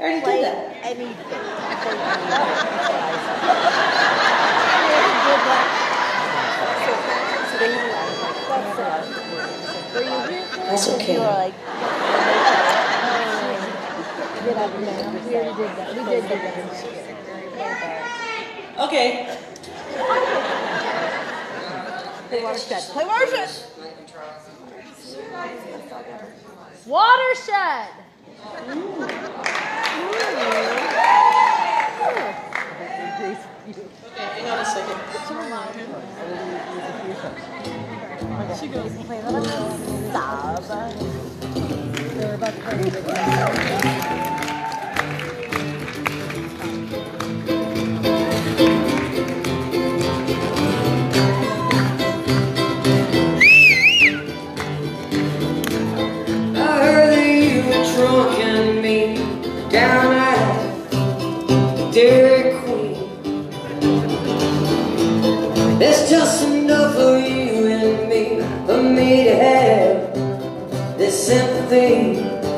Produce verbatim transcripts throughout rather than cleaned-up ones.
already play did that. anything. Play anything. So they were like, that's it. Were you here? That's okay. You were like, get out of there. We already did that. We did that. Okay. Play Watershed. Play Watershed. Watershed. Ooh. Ooh. Okay, hang on a second. She goes, play that on stop. They're about to play it. Drunk and me down at Dairy Queen. There's just enough of you and me for me to have this sympathy.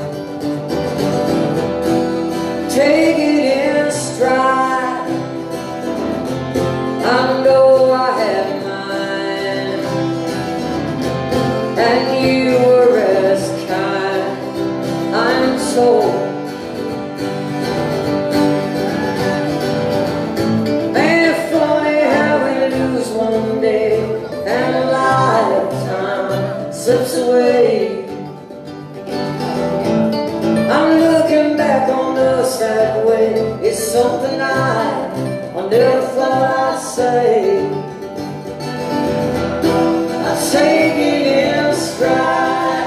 Take it in stride. I know I have mine, and you were as kind. I'm so ain't funny how we lose one day and a lifetime slips away. I'm looking back on us that way. It's something I, I never thought I'd say. I take it in stride.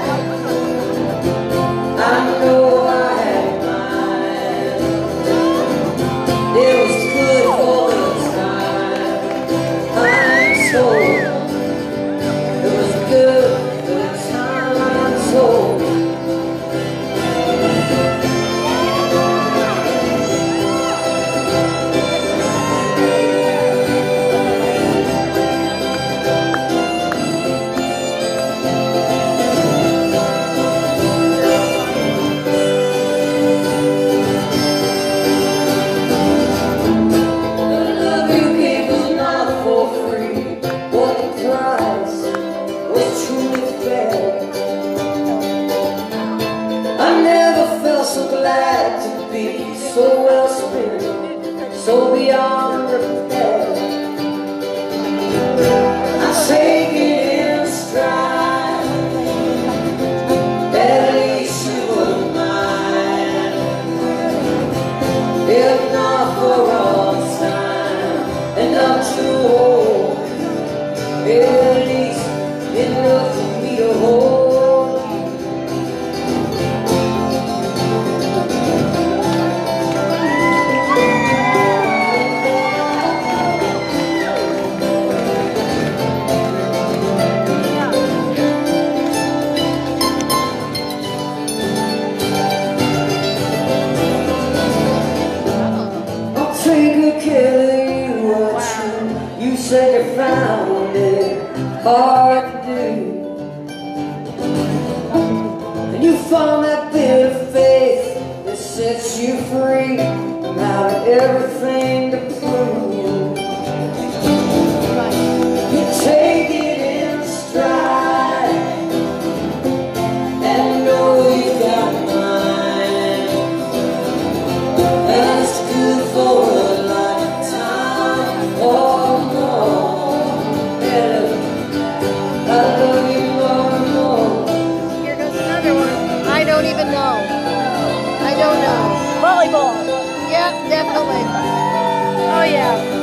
I know I had mine. It was good for the time. I'm sold. It was good for the time. I'm sold. So well spent, so beyond repair. I take it in stride. At least you were mine. If not for all time, and I'm too old, at least enough for me to hold. You said you found it hard to do, and you found that bit of faith that sets you free from having everything to prove. You take it in stride and know you got mine. That's good for a lifetime. Oh, I don't even know. I don't know. Volleyball. Yeah, definitely. Oh yeah.